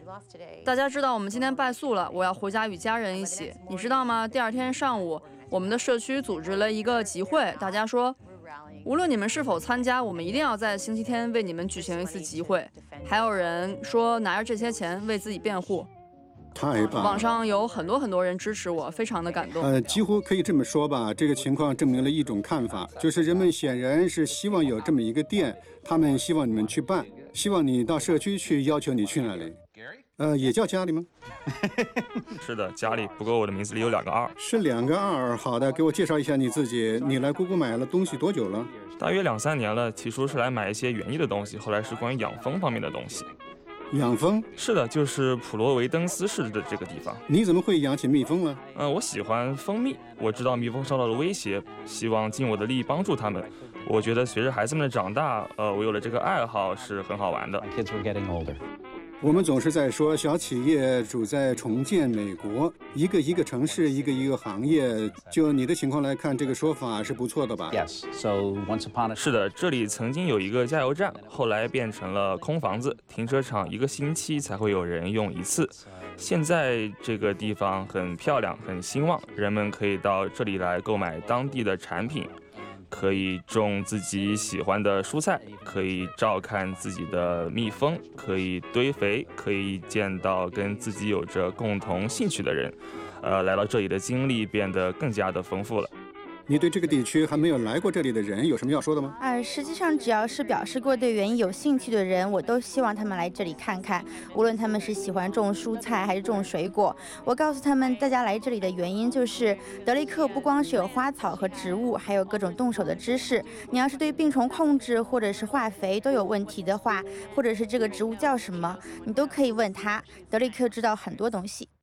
大家知道我们今天败诉了，我要回家与家人一起。你知道吗？第二天上午，我们的社区组织了一个集会，大家说，无论你们是否参加，我们一定要在星期天为你们举行一次集会。还有人说拿着这些钱为自己辩护。 太棒了！ 网上有很多人支持我，非常的感动。 几乎可以这么说吧，这个情况证明了一种看法，就是人们显然是希望有这么一个店，他们希望你们去办，希望你到社区去，要求你去那里。也叫家里吗？ 是的，家里，不过我的名字里有2个2。 是2个2。好的，给我介绍一下你自己。你来姑姑买了东西多久了？ 大约2、3年了。起初是来买一些园艺的东西，后来是关于养蜂方面的东西。 养蜂？ 是的，就是普罗维登斯市的这个地方。 你怎么会养起蜜蜂了？ 我喜欢蜂蜜，我知道蜜蜂受到了威胁，希望尽我的力帮助他们。我觉得随着孩子们的长大，我有了这个爱好是很好玩的。 我们总是在说小企业主在重建美国，一个城市，一个行业。就你的情况来看，这个说法是不错的吧？ 是的，这里曾经有一个加油站，后来变成了空房子，停车场1个星期才会有人用1次。现在这个地方很漂亮，很兴旺，人们可以到这里来购买当地的产品。可以种自己喜欢的蔬菜，可以照看自己的蜜蜂，可以堆肥，可以见到跟自己有着共同兴趣的人。来到这里的经历变得更加的丰富了。 你对这个地区还没有来过这里的人有什么要说的吗？ 实际上只要是表示过对园艺有兴趣的人，我都希望他们来这里看看，无论他们是喜欢种蔬菜还是种水果。我告诉他们，大家来这里的原因就是德雷克不光是有花草和植物，还有各种动手的知识。你要是对病虫控制或者是化肥都有问题的话，或者是这个植物叫什么，你都可以问他。德雷克知道很多东西。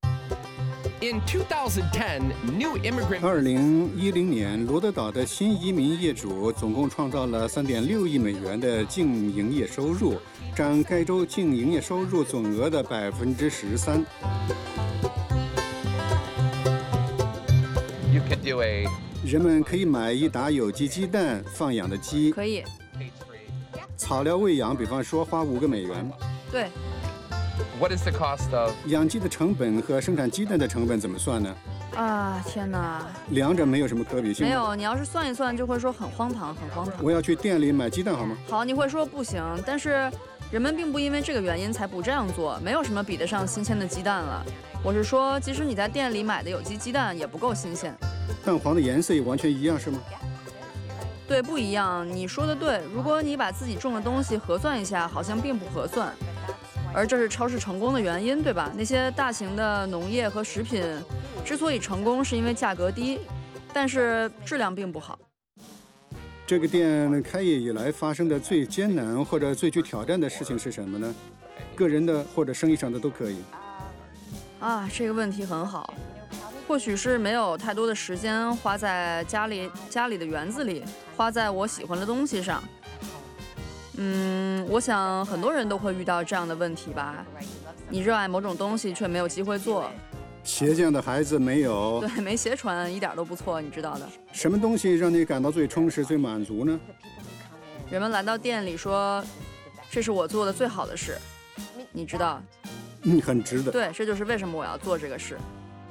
2010年，罗德岛的新移民业主总共创造了3.6亿美元的净营业收入，占该州净营业收入总额的13%。人们可以买1打有机鸡蛋放养的鸡， 可以。 草料喂养，比方说花5个美元。 对。 What is the cost of 养鸡的成本和生产鸡蛋的成本怎么算呢？ 天哪！ 两者没有什么可比性。 没有，你要是算一算，就会说很荒唐，很荒唐。 我要去店里买鸡蛋好吗？ 好，你会说不行，但是人们并不因为这个原因才不这样做，没有什么比得上新鲜的鸡蛋了。我是说，即使你在店里买的有机鸡蛋，也不够新鲜。 蛋黄的颜色也完全一样是吗？ 对，不一样。你说的对，如果你把自己种的东西核算一下，好像并不合算。而这是超市成功的原因，对吧？那些大型的农业和食品之所以成功，是因为价格低，但是质量并不好。 这个店开业以来发生的最艰难或者最具挑战的事情是什么呢？个人的或者生意上的都可以。 这个问题很好。或许是没有太多的时间花在家里的园子里，花在我喜欢的东西上。我想很多人都会遇到这样的问题吧。你热爱某种东西却没有机会做。 鞋匠的孩子没有。 对，没鞋穿一点都不错，你知道的。 什么东西让你感到最充实、最满足呢？ 人们来到店里说，这是我做的最好的事，你知道。 很值得。 对，这就是为什么我要做这个事。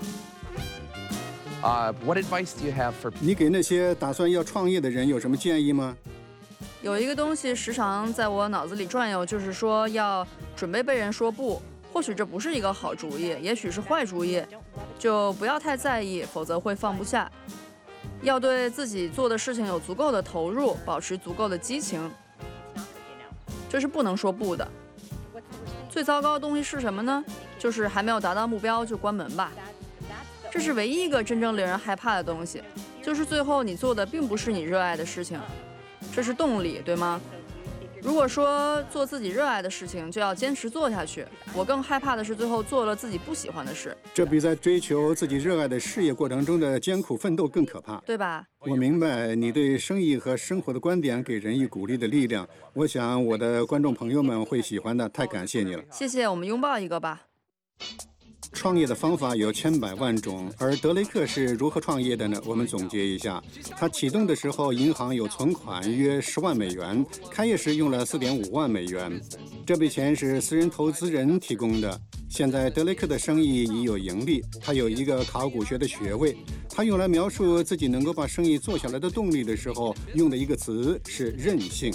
What advice do you have for？ 你给那些打算要创业的人有什么建议吗？ 有一个东西时常在我脑子里转悠，就是说要准备被人说不。或许这不是一个好主意，也许是坏主意，就不要太在意，否则会放不下。要对自己做的事情有足够的投入，保持足够的激情，这是不能说不的。最糟糕的东西是什么呢？就是还没有达到目标就关门吧。这是唯一一个真正令人害怕的东西，就是最后你做的并不是你热爱的事情。这是动力，对吗？如果说做自己热爱的事情就要坚持做下去，我更害怕的是最后做了自己不喜欢的事。 这比在追求自己热爱的事业过程中的艰苦奋斗更可怕， 对吧？ 我明白你对生意和生活的观点给人以鼓励的力量，我想我的观众朋友们会喜欢的，太感谢你了。 谢谢，我们拥抱一个吧。 创业的方法有千百万种，而德雷克是如何创业的呢？我们总结一下，他启动的时候银行有存款约10万美元，开业时用了4.5万美元，这笔钱是私人投资人提供的。 现在德雷克的生意已有盈利，他有一个考古学的学位。他用来描述自己能够把生意做下来的动力的时候，用的一个词是韧性。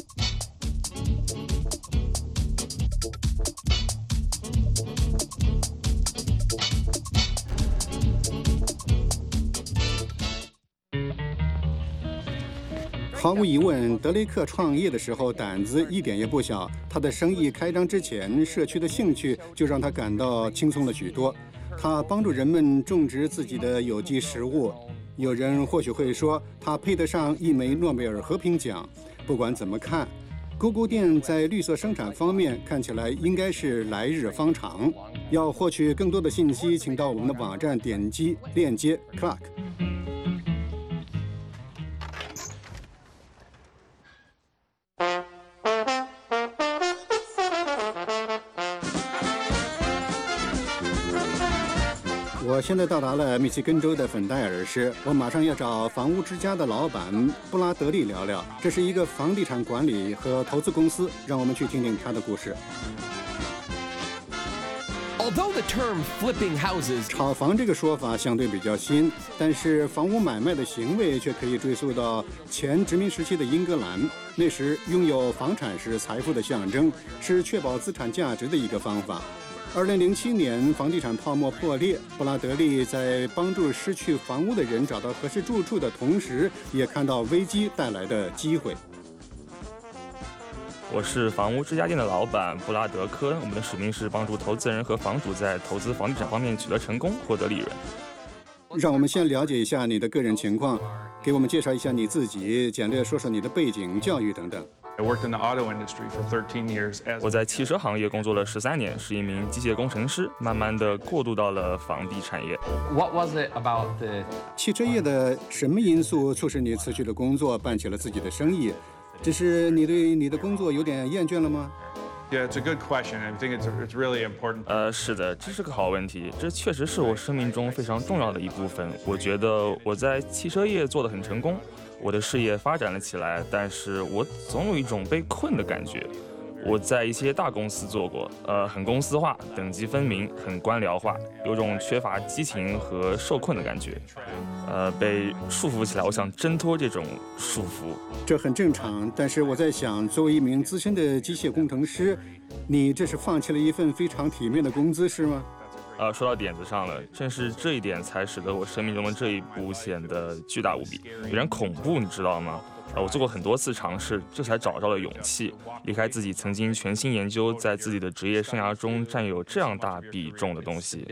毫无疑问，德雷克创业的时候胆子一点也不小。他的生意开张之前，社区的兴趣就让他感到轻松了许多。他帮助人们种植自己的有机食物。有人或许会说，他配得上一枚诺贝尔和平奖。不管怎么看，咕咕店在绿色生产方面看起来应该是来日方长。要获取更多的信息，请到我们的网站点击链接 Clark。我现在到达了密西根州的粉戴尔市，我马上要找房屋之家的老板布拉德利聊聊。这是一个房地产管理和投资公司，让我们去听听他的故事。 Although the term flipping houses 炒房这个说法相对比较新，但是房屋买卖的行为却可以追溯到前殖民时期的英格兰。那时拥有房产是财富的象征，是确保资产价值的一个方法。2007年，房地产泡沫破裂，布拉德利在帮助失去房屋的人找到合适住处的同时，也看到危机带来的机会。 我是房屋之家店的老板布拉德科恩，我们的使命是帮助投资人和房主在投资房地产方面取得成功，获得利润。 让我们先了解一下你的个人情况，给我们介绍一下你自己，简略说说你的背景、教育等等。 我在汽车行业工作了13年，是一名机械工程师，慢慢的过渡到了房地产业。 What was it about the 汽车业的什么因素促使你辞去了工作，办起了自己的生意？只是你对你的工作有点厌倦了吗？ Yeah, it's a good question. I think it's really important. 是的，这是个好问题，这确实是我生命中非常重要的一部分。我觉得我在汽车业做得很成功，我的事业发展了起来，但是我总有一种被困的感觉。我在一些大公司做过，很公司化，等级分明，很官僚化，有种缺乏激情和受困的感觉，被束缚起来。我想挣脱这种束缚， 这很正常。但是我在想，作为一名资深的机械工程师，你这是放弃了一份非常体面的工资，是吗？ 说到点子上了，正是这一点才使得我生命中的这一步显得巨大无比，有点恐怖，你知道吗？我做过很多次尝试，这才找到了勇气，离开自己曾经全心研究，在自己的职业生涯中占有这样大比重的东西。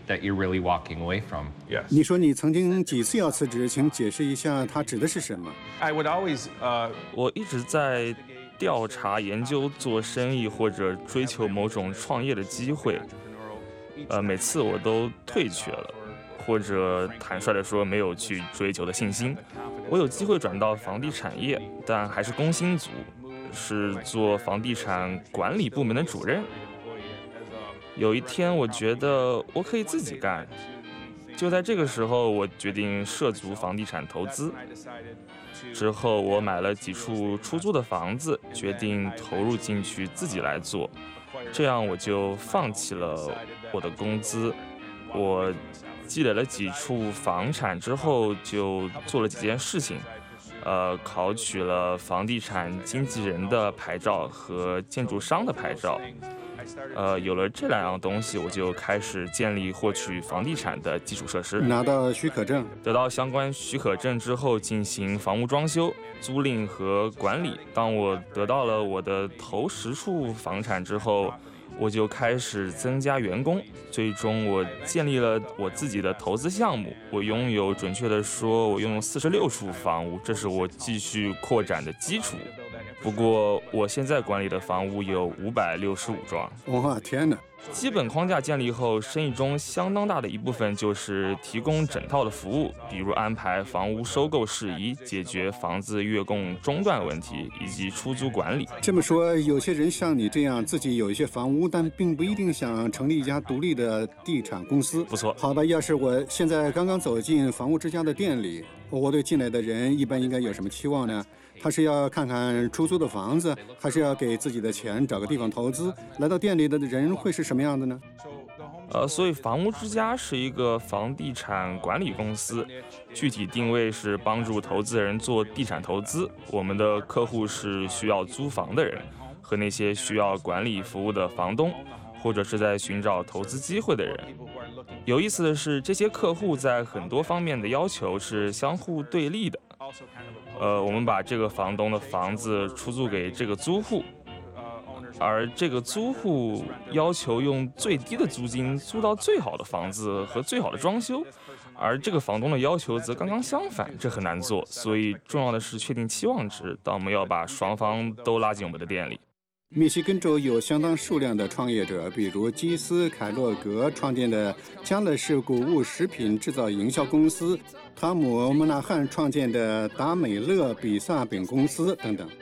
你说你曾经几次要辞职，请解释一下，它指的是什么？ 我一直在调查、研究做生意或者追求某种创业的机会，每次我都退却了，或者坦率地说，没有去追求的信心。我有机会转到房地产业，但还是工薪族，是做房地产管理部门的主任。有一天，我觉得我可以自己干。就在这个时候，我决定涉足房地产投资。之后，我买了几处出租的房子，决定投入进去自己来做。这样，我就放弃了我的工资。我积累了几处房产之后，就做了几件事情，考取了房地产经纪人的牌照和建筑商的牌照。有了这两样东西，我就开始建立获取房地产的基础设施， 拿到许可证。 得到相关许可证之后，进行房屋装修、租赁和管理。当我得到了我的头10处房产之后，我就开始增加员工，最终我建立了我自己的投资项目。我拥有，准确的说，我拥有46处房屋，这是我继续扩展的基础。不过，我现在管理的房屋有565幢。 哇，天哪！ 基本框架建立后，生意中相当大的一部分就是提供整套的服务，比如安排房屋收购事宜、解决房子月供中断问题以及出租管理。 这么说，有些人像你这样自己有一些房屋，但并不一定想成立一家独立的地产公司。 不错。 好吧，要是我现在刚刚走进房屋之家的店里，我对进来的人一般应该有什么期望呢？他是要看看出租的房子，还是要给自己的钱找个地方投资？来到店里的人会是什么样的呢？ 所以房屋之家是一个房地产管理公司，具体定位是帮助投资人做地产投资。我们的客户是需要租房的人和那些需要管理服务的房东，或者是在寻找投资机会的人。有意思的是，这些客户在很多方面的要求是相互对立的。我们把这个房东的房子出租给这个租户，而这个租户要求用最低的租金租到最好的房子和最好的装修，而这个房东的要求则刚刚相反，这很难做。所以重要的是确定期望值，但我们要把双方都拉进我们的店里。 密西根州有相当数量的创业者，比如基斯·凯洛格创建的家乐氏谷物食品制造营销公司，汤姆·莫纳汉创建的达美乐比萨饼公司等等。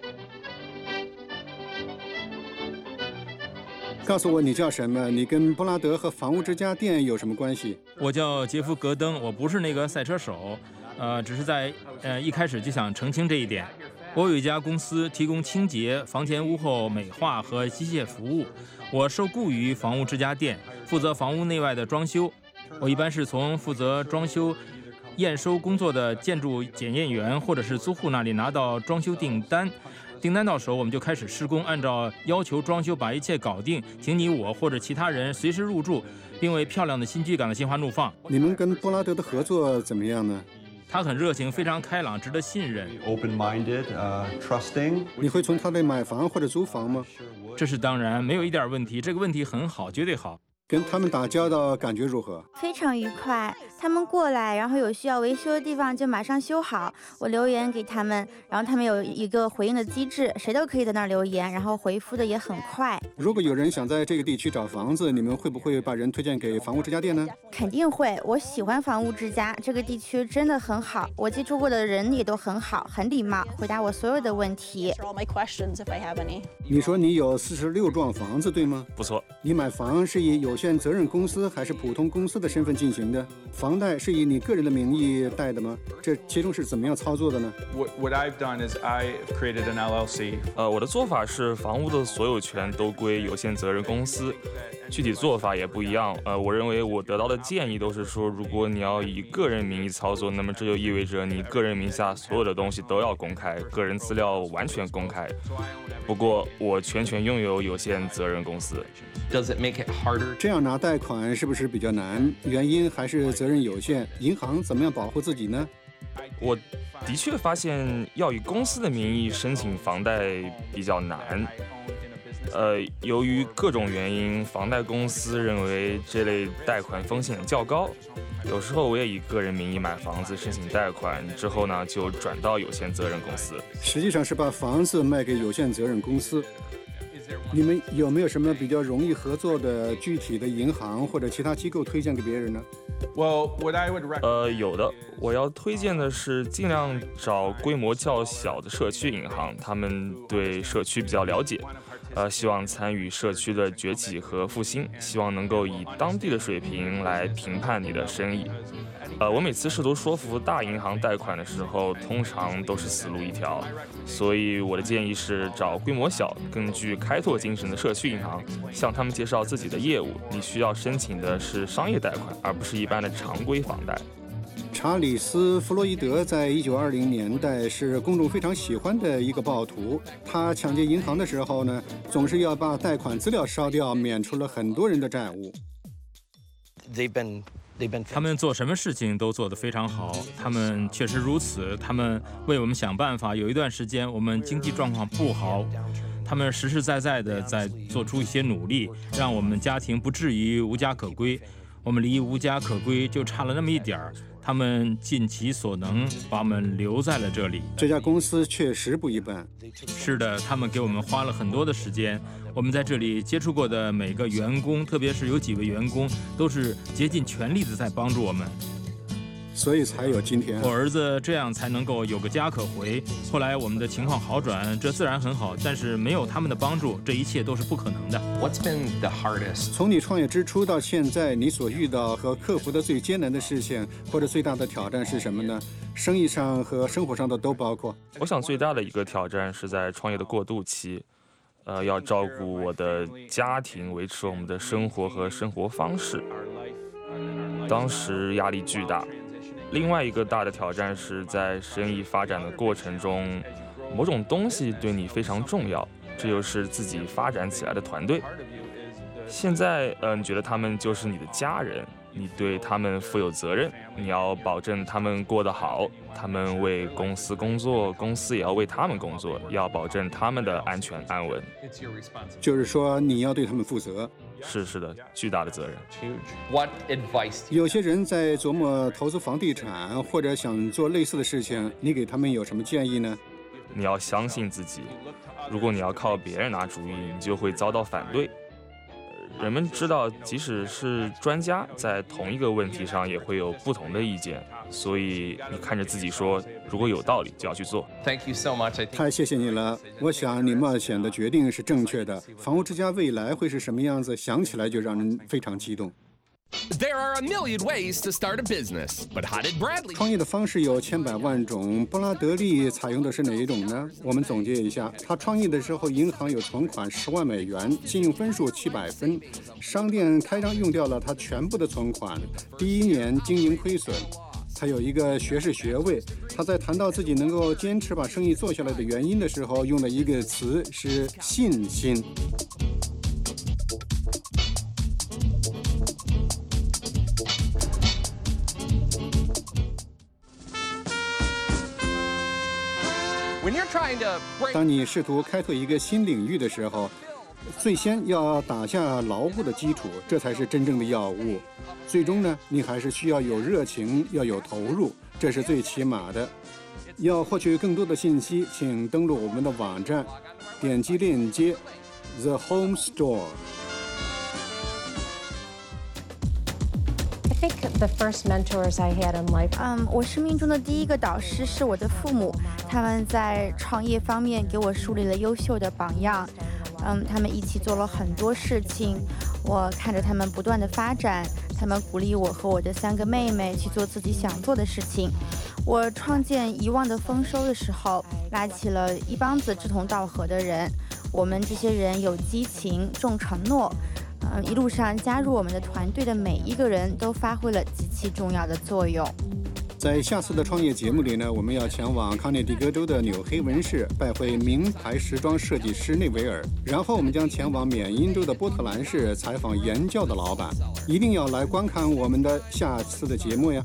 告诉我你叫什么？你跟布拉德和房屋之家店有什么关系？ 我叫杰夫·戈登，我不是那个赛车手，只是在一开始就想澄清这一点。我有一家公司提供清洁、房前屋后美化和机械服务。我受雇于房屋之家店，负责房屋内外的装修。我一般是从负责装修验收工作的建筑检验员或者是租户那里拿到装修订单。订单到手，我们就开始施工，按照要求装修，把一切搞定，请你我或者其他人随时入住，并为漂亮的新居感到心花怒放。 你们跟布拉德的合作怎么样呢？ 他很热情，非常开朗，值得信任。 Open-minded, trusting. 你会从他那买房或者租房吗？ 这是当然，没有一点问题。这个问题很好，绝对好。 跟他们打交道感觉如何？ 非常愉快。他们过来，然后有需要维修的地方就马上修好。我留言给他们，然后他们有一个回应的机制，谁都可以在那儿留言，然后回复的也很快。 如果有人想在这个地区找房子，你们会不会把人推荐给房屋之家店呢？ 肯定会，我喜欢房屋之家，这个地区真的很好，我接触过的人也都很好，很礼貌，回答我所有的问题。 你说你有46幢房子，对吗？ 不错。 你买房是以有限责任公司还是普通公司的身份进行的？房贷是以你个人的名义贷的吗？这其中是怎么样操作的呢？ What I've done is I've created an LLC. 我的做法是房屋的所有权都归有限责任公司，具体做法也不一样。我认为我得到的建议都是说，如果你要以个人名义操作，那么这就意味着你个人名下所有的东西都要公开，个人资料完全公开。不过我全权拥有有限责任公司。 Does it make it harder? 这样拿贷款是不是比较难？原因还是责任有限？银行怎么样保护自己呢？ 我的确发现要以公司的名义申请房贷比较难。由于各种原因，房贷公司认为这类贷款风险较高。有时候我也以个人名义买房子申请贷款，之后呢就转到有限责任公司。 实际上是把房子卖给有限责任公司。你们有没有什么比较容易合作的具体的银行或者其他机构推荐给别人呢？ Well, what I would recommend. 有的，我要推荐的是尽量找规模较小的社区银行，他们对社区比较了解，希望参与社区的崛起和复兴，希望能够以当地的水平来评判你的生意。我每次试图说服大银行贷款的时候，通常都是死路一条，所以我的建议是找规模小、更具开拓精神的社区银行，向他们介绍自己的业务。你需要申请的是商业贷款，而不是一般的常规房贷。 查理斯·弗洛伊德在1920年代是公众非常喜欢的一个暴徒。他抢劫银行的时候呢，总是要把贷款资料烧掉，免除了很多人的债务。 他们做什么事情都做得非常好，他们确实如此。他们为我们想办法。有一段时间我们经济状况不好，他们实实在在的在做出一些努力，让我们家庭不至于无家可归。我们离无家可归就差了那么一点儿，他们尽其所能把我们留在了这里。 这家公司确实不一般。 是的，他们给我们花了很多的时间。我们在这里接触过的每个员工，特别是有几位员工，都是竭尽全力的在帮助我们。 所以才有今天。 我儿子这样才能够有个家可回。后来我们的情况好转，这自然很好，但是没有他们的帮助，这一切都是不可能的。 What's been the hardest? 从你创业之初到现在，你所遇到和克服的最艰难的事情或者最大的挑战是什么呢？生意上和生活上的都包括。 我想最大的一个挑战是在创业的过渡期。 要照顾我的家庭，维持我们的生活和生活方式。当时压力巨大。另外一个大的挑战是在生意发展的过程中，某种东西对你非常重要，这就是自己发展起来的团队。现在，你觉得他们就是你的家人，你对他们负有责任，你要保证他们过得好，他们为公司工作，公司也要为他们工作，要保证他们的安全安稳。 就是说，你要对他们负责。 是的，巨大的责任。 What advice? 有些人在琢磨投资房地产，或者想做类似的事情，你给他们有什么建议呢？ 你要相信自己，如果你要靠别人拿主意，你就会遭到反对。人们知道，即使是专家，在同一个问题上也会有不同的意见，所以你看着自己说，如果有道理就要去做。 Thank you so much. 太谢谢你了，我想你冒险的决定是正确的。房屋之家未来会是什么样子，想起来就让人非常激动。 There are a million ways to start a business, but how did Bradley? 创业的方式有千百万种，布拉德利采用的是哪一种呢？我们总结一下，他创业的时候，银行有存款10万美元，信用分数700分，商店开张用掉了他全部的存款，第1年经营亏损。他有一个学士学位。他在谈到自己能够坚持把生意做下来的原因的时候，用的一个词是信心。当你试图开拓一个新领域的时候，最先要打下牢固的基础，这才是真正的要务。最终呢，你还是需要有热情，要有投入，这是最起码的。要获取更多的信息，请登录我们的网站，点击链接 The Home Store。 我生命中的第一个导师是我的父母，他们在创业方面给我树立了优秀的榜样。他们一起做了很多事情，我看着他们不断的发展，他们鼓励我和我的3个妹妹去做自己想做的事情。我创建遗忘的丰收的时候，拉起了一帮子志同道合的人，我们这些人有激情，重承诺。一路上加入我们的团队的每一个人都发挥了极其重要的作用。 在下次的创业节目里呢，我们要前往康涅狄格州的纽黑文市，拜会名牌时装设计师内维尔，然后我们将前往缅因州的波特兰市，采访研教的老板。一定要来观看我们的下次的节目呀。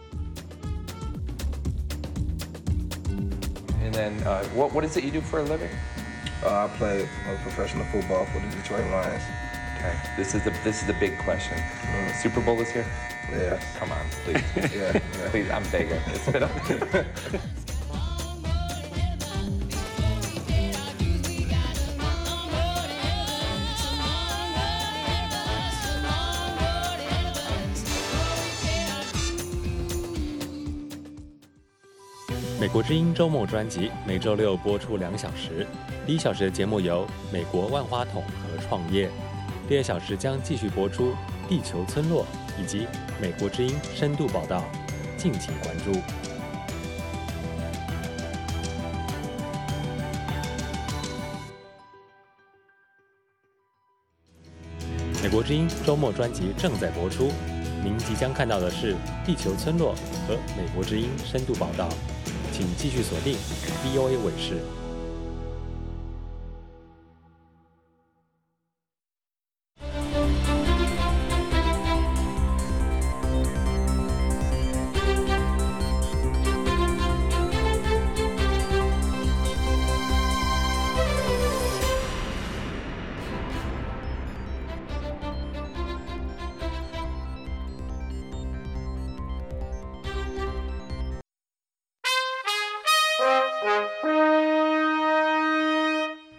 And then, what is it you do for a living? I play professional football for the Detroit Lions. Okay, this is the big question. Super Bowl is here? Yeah. Come on, please. yeah. Please, I'm begging. It's been up. 美国之音周末专辑每周6播出2小时，第1小时的节目由美国万花筒和创业，第2小时将继续播出地球村落以及美国之音深度报道，敬请关注。美国之音周末专辑正在播出，您即将看到的是地球村落和美国之音深度报道，请继续锁定 VOA 卫视。